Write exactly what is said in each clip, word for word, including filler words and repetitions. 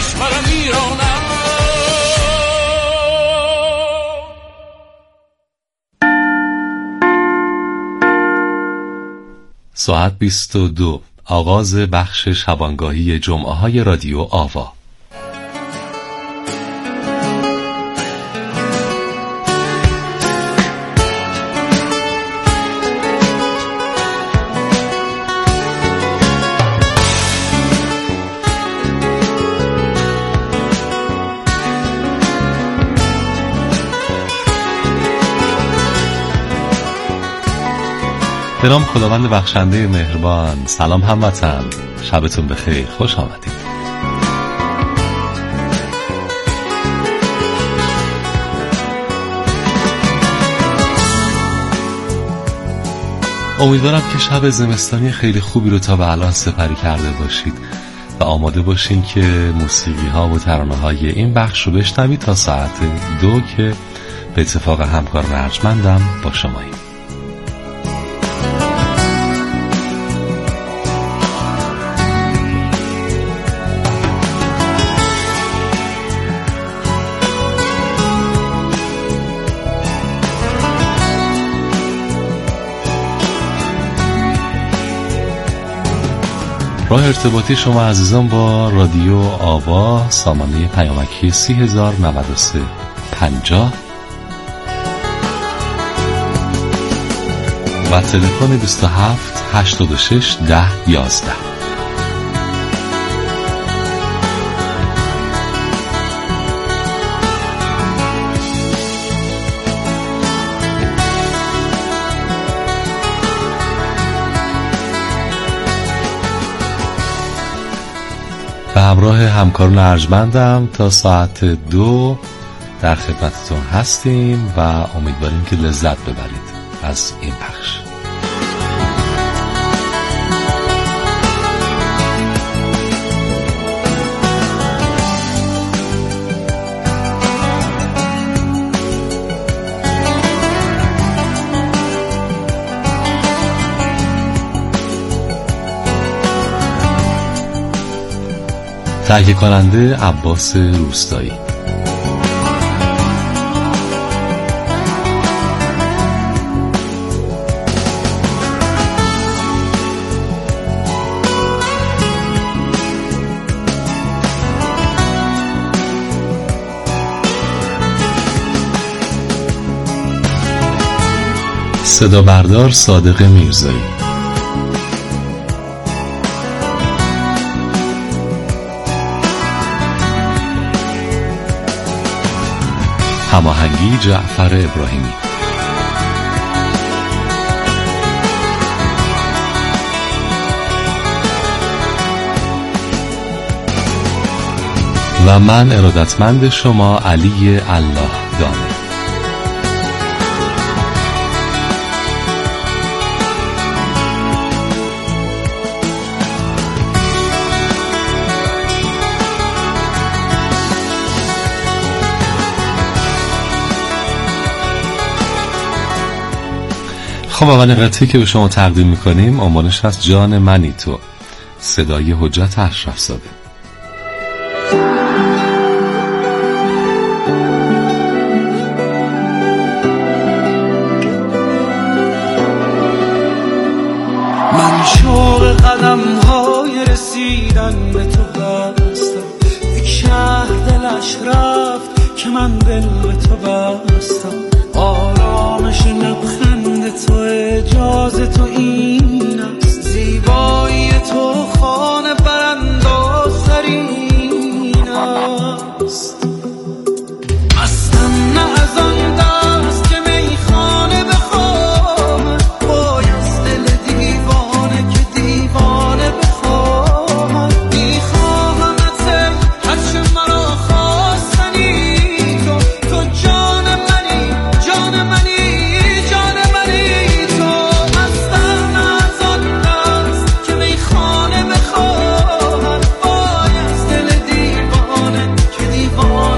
کشور میرانم. ساعت بیست و دو، آغاز بخش شبانگاهی جمعه های رادیو آوا. به نام خداوند بخشنده مهربان. سلام هموطن، شبتون بخیر، خوش آمدید. امیدوارم که شب زمستانی خیلی خوبی رو تا به الان سپری کرده باشید و آماده باشین که موسیقی ها و ترانه های این بخش رو بشنوید تا ساعت دو که به اتفاق همکار ارجمندم با شماییم. راه ارتباطی شما عزیزان با رادیو آوا سامانه پیامکی سی هزار و نود و سه پنجاه و تلفن بیست و هفت هشتاد و شش ده یازده. به همراه همکاران ارجمندم تا ساعت دو در خدمتتون هستیم و امیدواریم که لذت ببرید از این بخش. تهیه کننده عباس روستایی. صدا بردار صادق میرزایی. هماهنگی جعفر ابراهیمی. و من ارادتمند شما علی الله دانه. خب اولین قطعه‌ای که به شما تقدیم میکنیم عنوانش هست جان منی تو، صدای حجت اشرف زاده. من شوق قدم های رسیدن به تو بستم، یک شهر دلش رفت که من دل به تو بستم. آرامش لبخند تو اجازه تو این است، زیبایی تو خانه براندازترین است. مستم نه از آن دست که میخانه بخواهد، بایست دل دیوانه که دیوانه بخواهد. میخواهمت هرچه مرا خواستنی تو، تو جان منی، جان منی، جان منی تو. مستم از آن دست که میخانه بخواهد، بایست دل دیوانه که دیوانه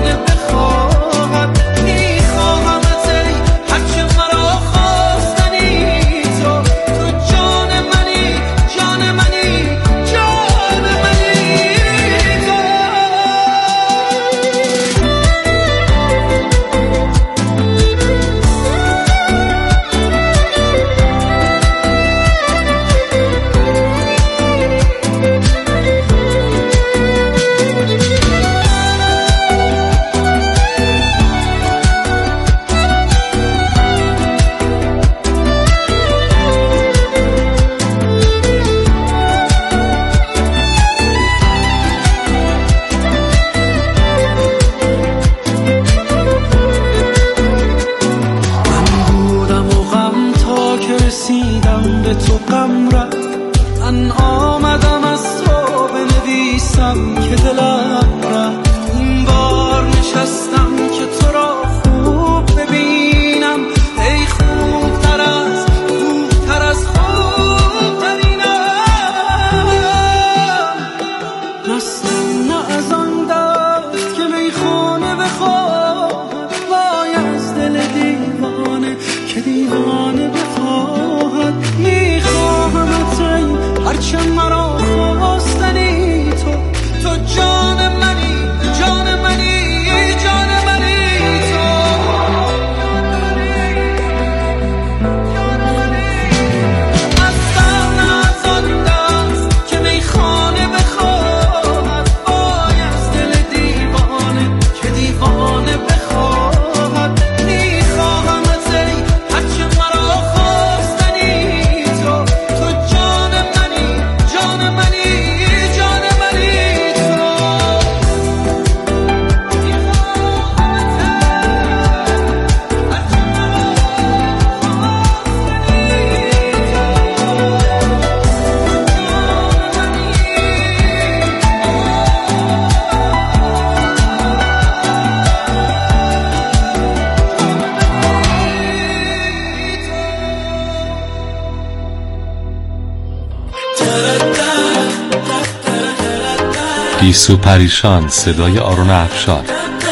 گیسو پریشان، صدای آرون افشار.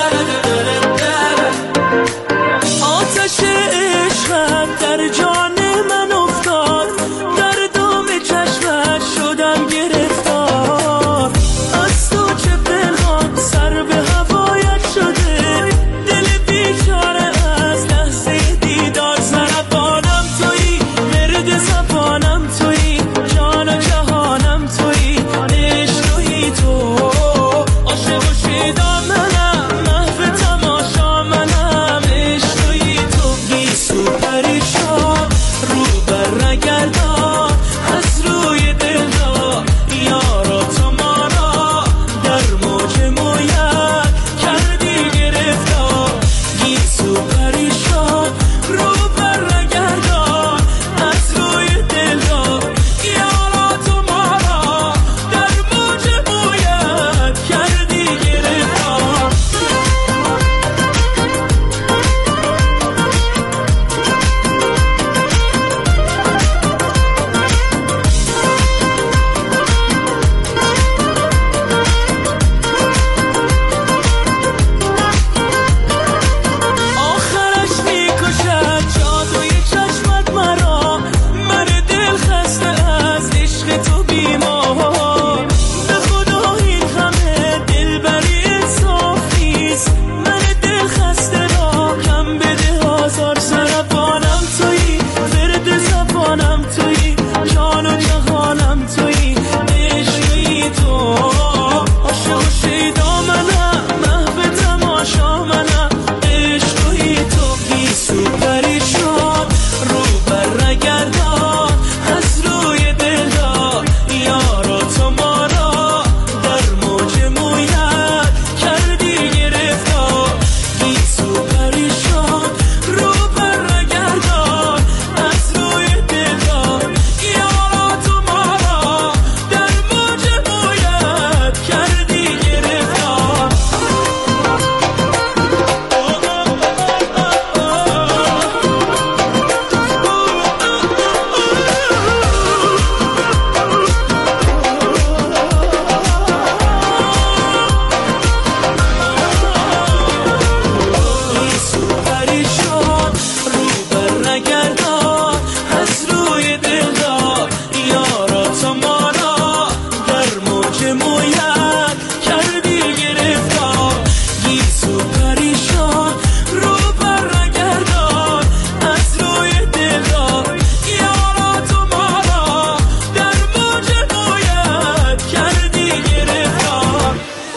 آتش عشقت در جان من افتاد، در دام چشمت شدم گرفتار. از تو چه پنهان سر به هوایت شده، دل بیچاره از لحظه دیدار. سربانم تویی، ورد زبانم تویی، جان و جهانم تویی، عشق تویی تو. عاشق و شیدا منم، محو تماشا منم، عشق تویی تو. گیسو پریشان رو بر نگردان، از روی دلدار یارا تو ما را در موج مویت کردی گرفتار. گیسو پریشان رو بر نگردان، از روی دلدار یارا تو ما را در موج مویت کردی گرفتار. آخرش میکشد جادوی چشمت مرا، من دل خسته از عشق تو بیمار. به خدا این همه دلبری انصاف نیست، من دل خسته را کم بده آزار. سربانم تویی، ورد زبانم تویی، جان و جهانم تویی، عشق تویی تو. عاشق و شیدا منم، محو تماشا منم، عشق تویی تو. گیسو پریشان رو بر نگردان، از روی دلدار یارا تو ما را در موج مویت کردی گرفتار. گیسو پریشان رو بر نگردان، از روی دلدار یارا تو ما را در موج مویت کردی گرفتار. گیسو پریشان رو بر نگردان، از روی دلدار یارا تو ما را در موج مویت کردی گرفتار. گیسو پریشان رو بر نگردان، از روی دلدار یارا تو ما را در موج مویت کردی گرفتار.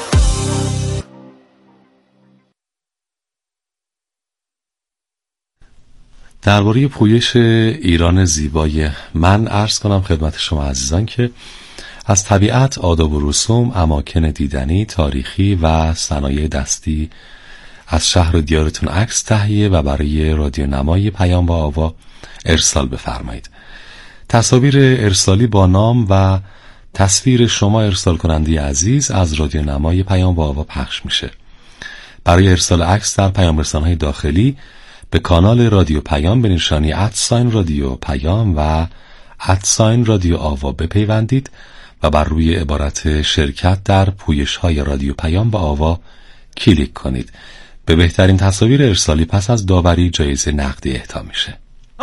درباره پویش ایران زیبای من عرض کنم خدمت شما عزیزان که از طبیعت، آداب و رسوم، اماکن دیدنی، تاریخی و صنایع دستی از شهر و دیارتون عکس تهیه و برای رادیو نمای پیام با آوا ارسال بفرمایید. تصاویر ارسالی با نام و تصویر شما ارسال کننده عزیز از رادیو نمای پیام با آوا پخش میشه. برای ارسال عکس در پیام رسان‌های داخلی به کانال رادیو پیام به نشانی ادساین رادیو پیام و ادساین رادیو آوا بپیوندید و بر روی عبارت شرکت در پویش‌های رادیو پیام با آوا کلیک کنید. به بهترین تصاویر ارسالی پس از داوری جایزه نقدی اهدا میشه.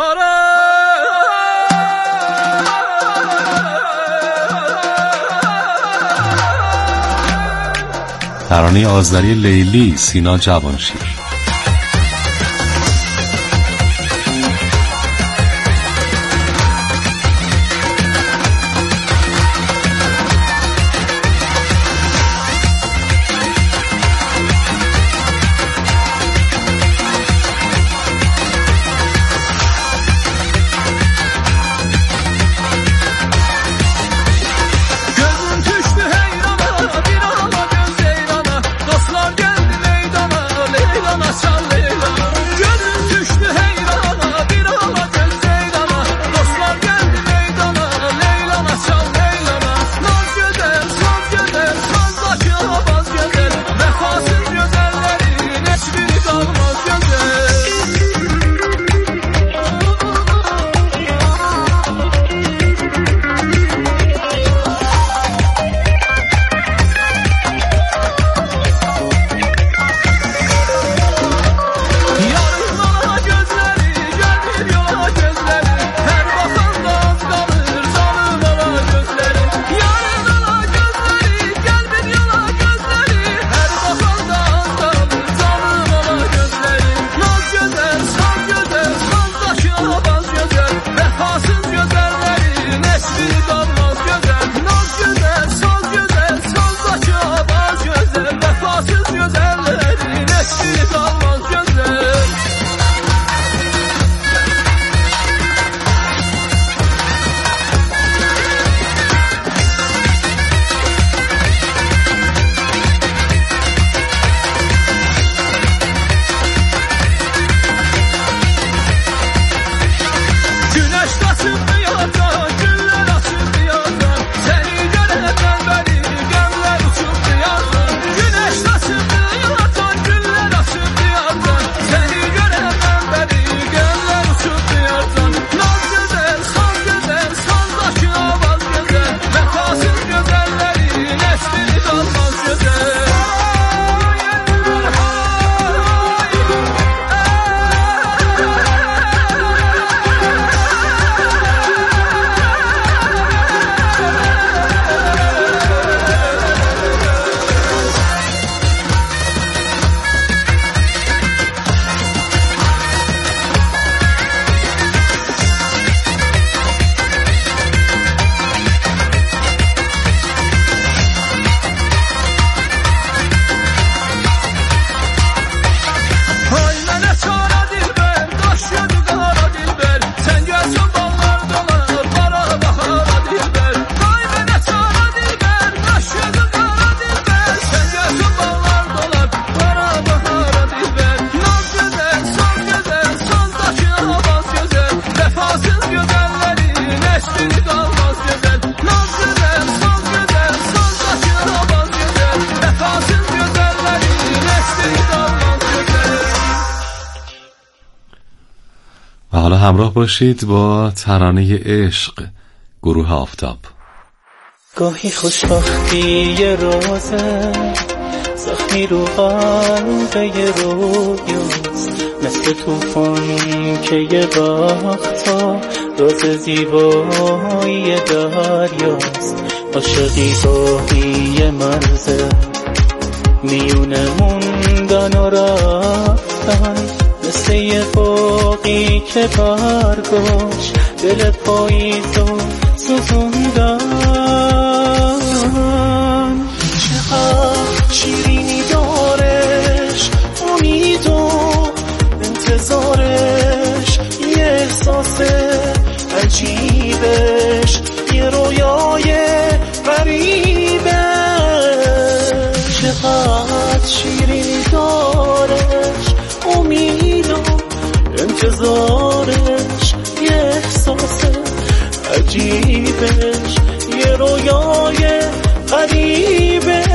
ترانه آذری لیلی، سینا جوانشیر. Gözüm düştü heyrana, bir arama göz heyrana, dostlar geldi meydana, Leyla همراه باشید با ترانه عشق گروه آفتاب. گاهی خوشبختی یه رازه، زخمی رو قلبه یه رویاست، مثل توفان که یه وقتا راز زیبایی دریاست. عاشقی گاهی یه مرزه، میونه موندن و رفتن، مثل یه باقی که برگاش دل پاییزو سوزوندن. چقدر شیرینی دارش امید و انتظارش، یه احساس عجیبش، یه رویای غریبه. چقدر شیرینی دارش امید و انتظارش، یه احساس عجیبش، یه رویای غریبش.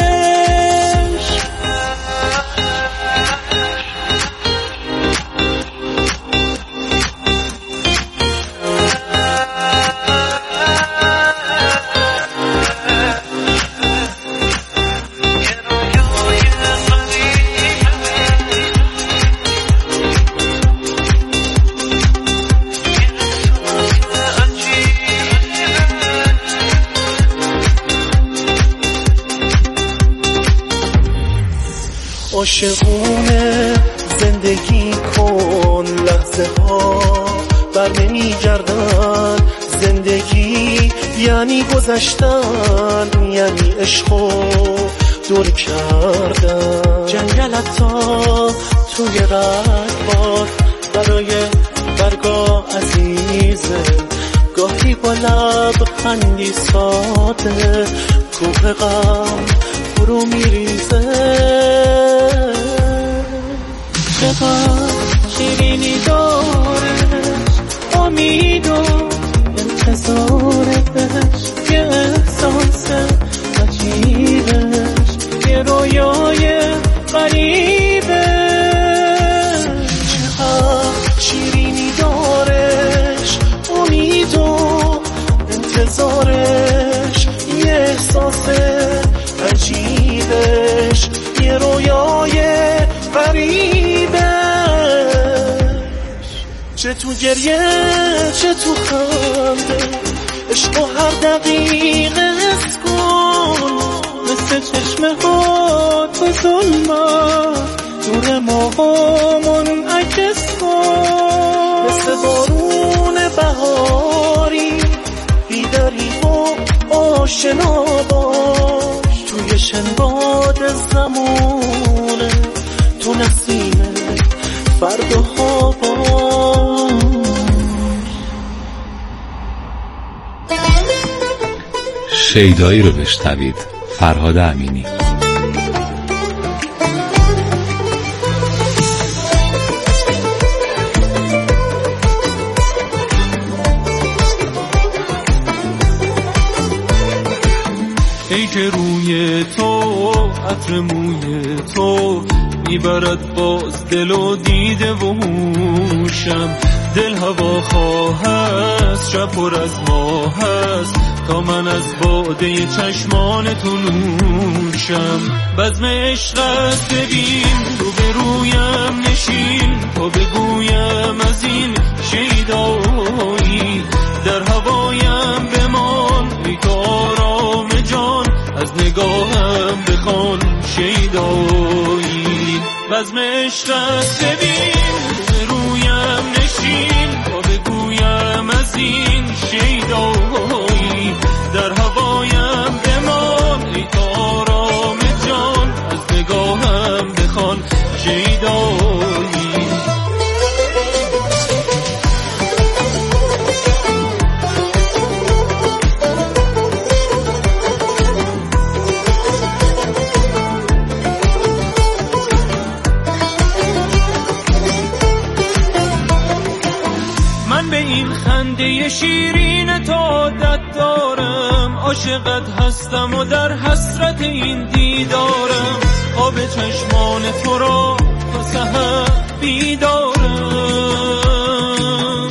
عاشقونه زندگی کن، لحظه ها بر نمی گردن. زندگی یعنی گذشتن، یعنی عشق و دور کردن. جنگلت تا توی رگبار برای برگا عزیزه، گاهی با لبخندی ساده کوه غم فرو میریزه. چقدر شیرینی دارش امید و انتظارش، یه احساس عجیبش، یه رویای غریبه. چقدر شیرینی دارش امید و انتظارش، یه احساس عجیبش، یه رویای غریبه. چه تو گریه چه تو خنده، عشق و هر دقیقه حس کن، مثل چشمه ها تو ظلمت دور ماهامون عکس کن. مثل بارون بهاری بیداری و آشنا باش، توی شنباد زمونه تو نسیم فردا ها باش. شیدایی رو بشنوید، فرهاد امینی. ای که روی تو عطر موی تو میبرد باز دل و دیده و هوشم. دل هوا خواه است، شب پر از ماه است، تا من از باده چشمان تو نوشم. بزم عشق است ببین، رو به رویم نشین، تا بگویم از این شیدایی. در هوایم بمان ای تو آرام جان، از نگاهم بخوان شیدایی. بزم عشق است ببین، به رویم نشین، تا بگویم از این شیدایی. در هوایم بمان ای تو آرام جان، از نگاهم بخوان شیدایی. به این خنده شیرین تو عادت دارم، عاشقت هستم و در حسرت این دیدارم. آب چشمان تو را تا سحر بیدارم.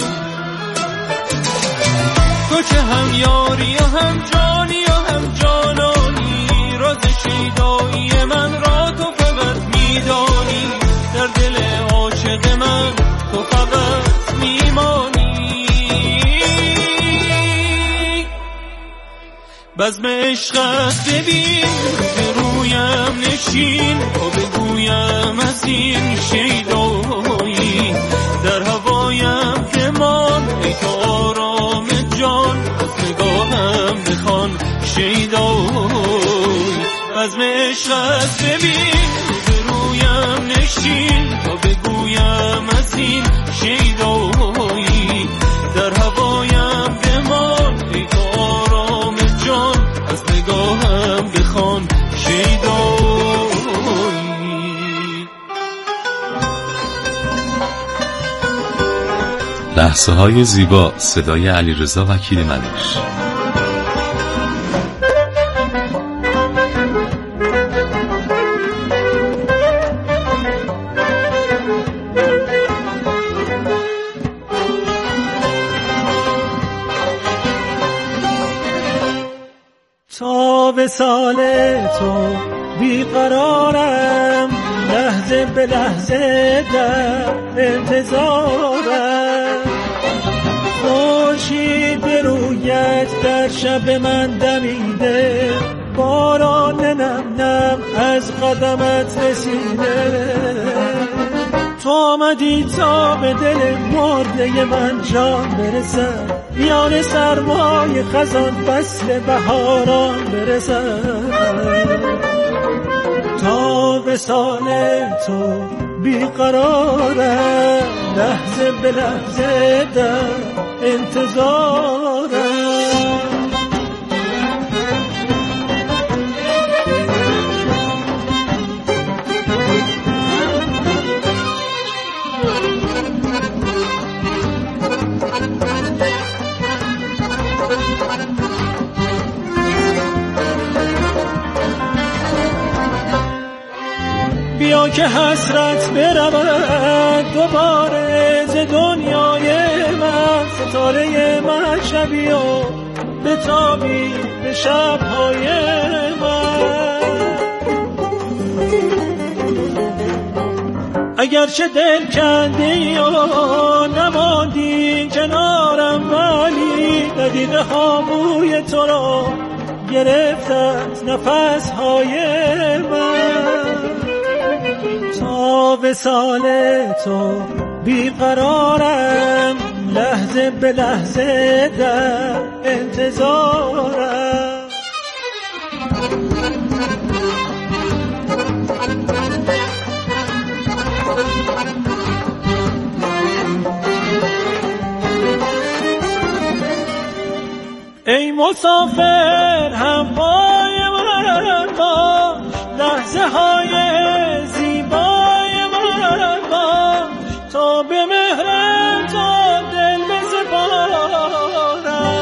بزم عشقت ببین به رویم نشین تا بگویم از این شیدایی در هوایم بمان ای تو آرام جان از نگاهم بخوان شیدایی بزم عشقت ببین به رویم نشین تا بگویم از این شیدایی در هوایم بمان ای تو آرام جان از نگاهم بخوان شیدایی. لحظه های زیبا، صدای علیرضا وکیل منوش. تا به سال تو بیقرارم لحظه به لحظه در انتظارم خورشید رویت در شب من دمیده باران نم نم از قدمت رسیده تو آمدی تا به دل مرده من جان برسد میان سرمای خزان فصل بهاران برسد تا وصال تو بیقرارم لحظه به لحظه در انتظارم بیا که حسرت برود دوباره ز دنیای من ستاره من شبی و بتابی به شبهای من اگرچه دل کندی و نماندی کنارم ولی دقیقه ها بوی تو را گرفتت نفس های من تا وصال تو بیقرارم لحظه به لحظه در انتظارم ای مسافر هم پای من باش لحظه های زیبای من باش تا به مهر تو دل بسپارم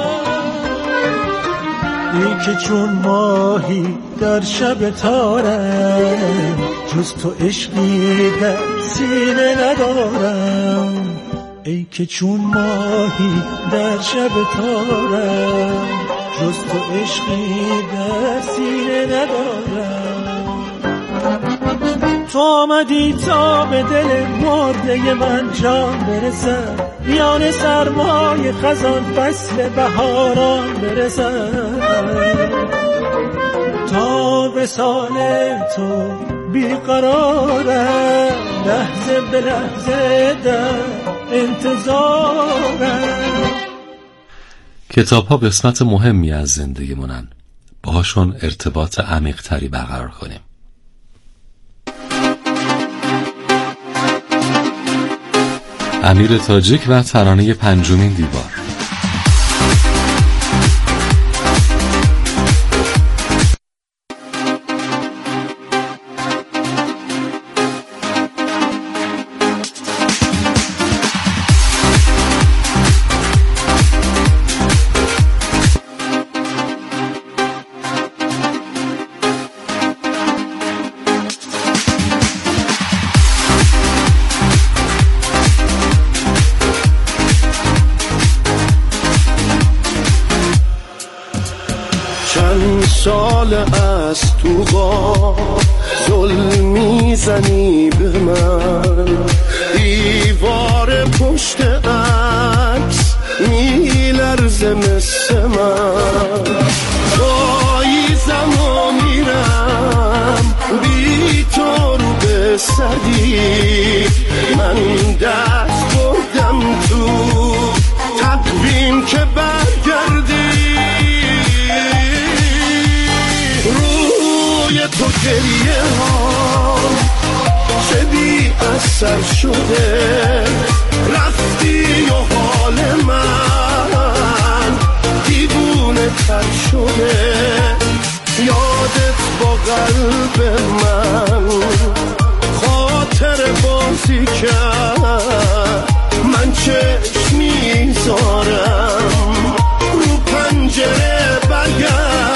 ای که چون ماهی در شب تارم جز تو عشقی در سینه ندارم ای که چون ماهی در شب تارم جز تو عشقی در سینه ندارم تو آمدی تا به دل مرده من جان برسد میان سرمای خزان فصل بهاران برسد تا وصال تو بیقرارم لحظه به لحظه در انتظارم. کتاب ها قسمت مهمی از زندگی منن، باهاشون ارتباط عمیق تری برقرار کنیم. امیر تاجیک و ترانه پنجمین دیوار. سال از تو با ظلم میزنی به من دیوار پشت عکس میلرزه مثل من کردی من دست بردم تو تقویم که برگردی روی تو گریه ها چه بی اثر شده رفتی و حال من دیوونه تر شده یادت با قلب من خاطر بازی کرد من چشم میذارم رو پنجره برگرد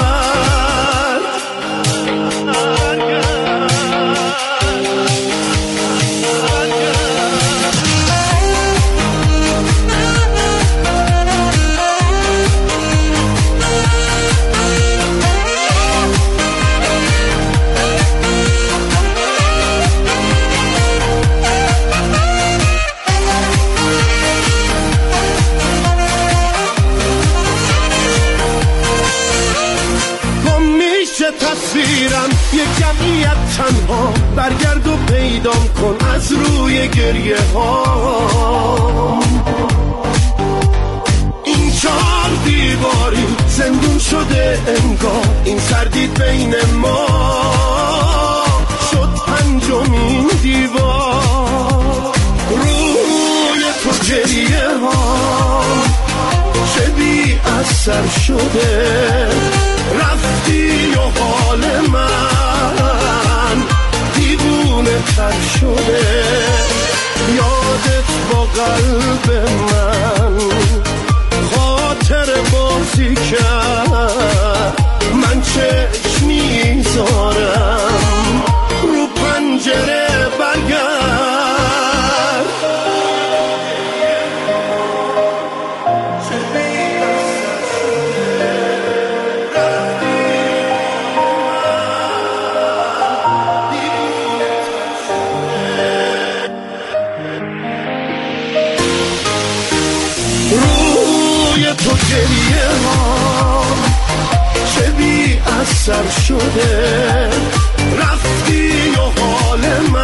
تصویرم یک جمعیت تنها برگرد و پیدام کن از روی گریه ها این چهار دیواری زندون شده انگار این سردی بین ما شد پنجمین دیوار روی تو گریه ها چه بی اثر شده رفتی و حال من دیوونه تر شده یادت با قلب من خاطر بازی کرد من چشم میذارم رو پنجره برگرد گریه ها چه بی اثر شده رفتی و حال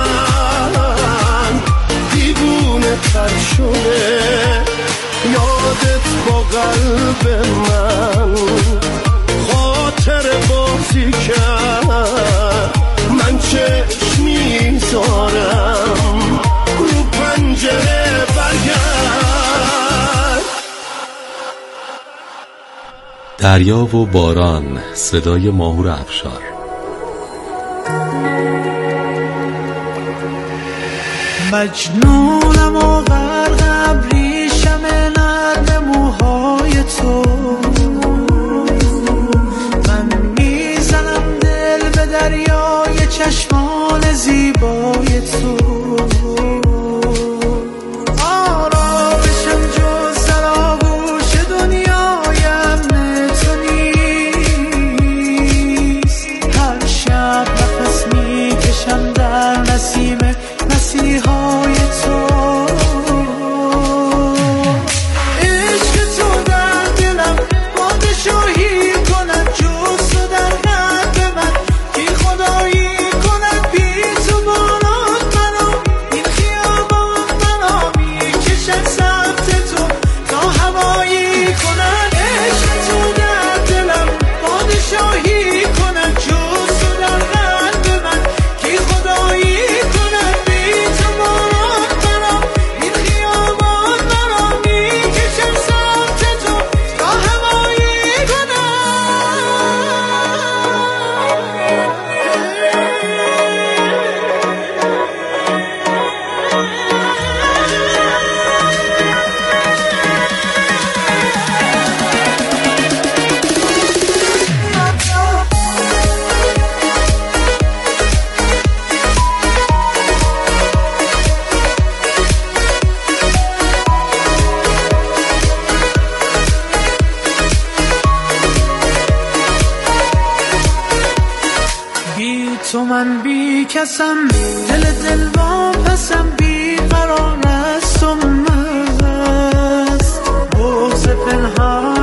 من دیوونه تر شده یادت با قلب من خاطر بازی کرد من چشم میذارم رو پنجره برگرد دریا و باران، صدای ماهور افشار. مجنونم و غرق ابریشم نرم موهای تو من میزنم دل به دریای چشمان زیبای تو آرامشم جز سرآغوش دنیای امن تو نیست هر شب نفس میکشم در نسیم مسیحای تو عشق تو در دلم پادشاهی کند جز تو در قلب من کی خدایی کند بی تو باران منو این خیابان منو میکشد سمت تو تا هوایی کند عشق تو در دلم پادشاهی کند جز تو در قلب من کی خدایی تو من بی کسم دل دل با پسم بی قرار است و مست بغض پنهان